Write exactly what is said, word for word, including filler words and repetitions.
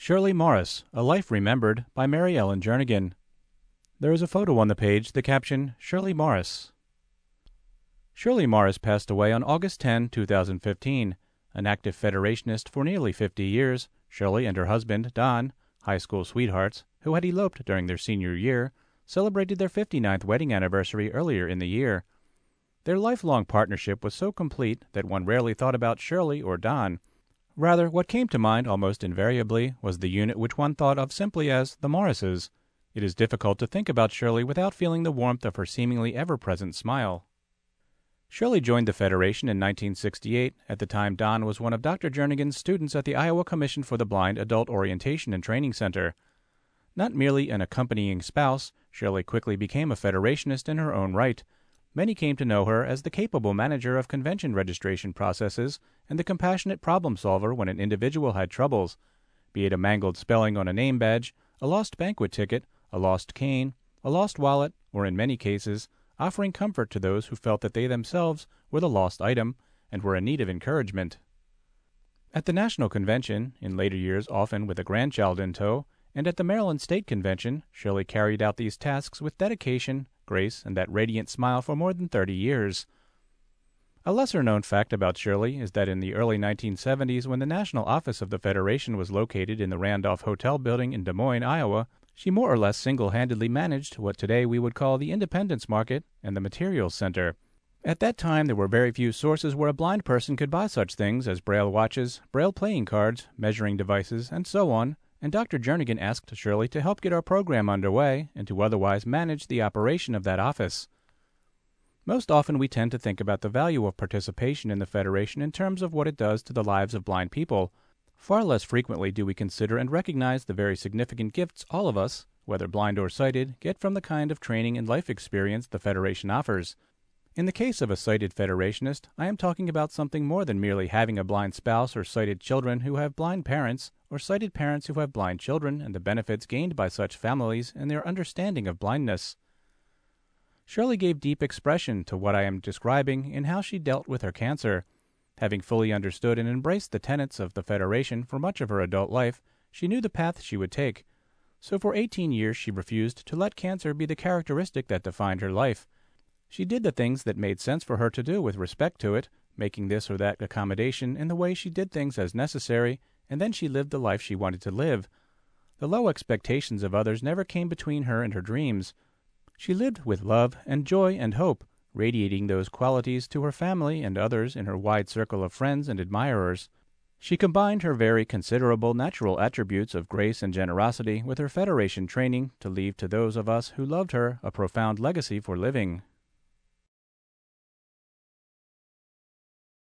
Shirley Morris, A Life Remembered by Mary Ellen Jernigan. There is a photo on the page, the caption, Shirley Morris. Shirley Morris passed away on August tenth, two thousand fifteen. An active Federationist for nearly fifty years, Shirley and her husband, Don, high school sweethearts, who had eloped during their senior year, celebrated their fifty-ninth wedding anniversary earlier in the year. Their lifelong partnership was so complete that one rarely thought about Shirley or Don. Rather, what came to mind almost invariably was the unit which one thought of simply as the Morrises. It is difficult to think about Shirley without feeling the warmth of her seemingly ever-present smile. Shirley joined the Federation in nineteen sixty-eight. At the time, Don was one of Doctor Jernigan's students at the Iowa Commission for the Blind Adult Orientation and Training Center. Not merely an accompanying spouse, Shirley quickly became a Federationist in her own right. Many came to know her as the capable manager of convention registration processes and the compassionate problem solver when an individual had troubles, be it a mangled spelling on a name badge, a lost banquet ticket, a lost cane, a lost wallet, or in many cases, offering comfort to those who felt that they themselves were the lost item and were in need of encouragement. At the National Convention, in later years often with a grandchild in tow, and at the Maryland State Convention, Shirley carried out these tasks with dedication, grace, and that radiant smile for more than thirty years. A lesser-known fact about Shirley is that in the early nineteen seventies, when the national office of the Federation was located in the Randolph Hotel building in Des Moines, Iowa, she more or less single-handedly managed what today we would call the Independence Market and the Materials Center. At that time, there were very few sources where a blind person could buy such things as Braille watches, Braille playing cards, measuring devices, and so on, and Doctor Jernigan asked Shirley to help get our program underway and to otherwise manage the operation of that office. Most often we tend to think about the value of participation in the Federation in terms of what it does to the lives of blind people. Far less frequently do we consider and recognize the very significant gifts all of us, whether blind or sighted, get from the kind of training and life experience the Federation offers. In the case of a sighted Federationist, I am talking about something more than merely having a blind spouse or sighted children who have blind parents, or sighted parents who have blind children and the benefits gained by such families and their understanding of blindness. Shirley gave deep expression to what I am describing in how she dealt with her cancer. Having fully understood and embraced the tenets of the Federation for much of her adult life, she knew the path she would take. So for eighteen years she refused to let cancer be the characteristic that defined her life. She did the things that made sense for her to do with respect to it, making this or that accommodation in the way she did things as necessary, and then she lived the life she wanted to live. The low expectations of others never came between her and her dreams. She lived with love and joy and hope, radiating those qualities to her family and others in her wide circle of friends and admirers. She combined her very considerable natural attributes of grace and generosity with her Federation training to leave to those of us who loved her a profound legacy for living.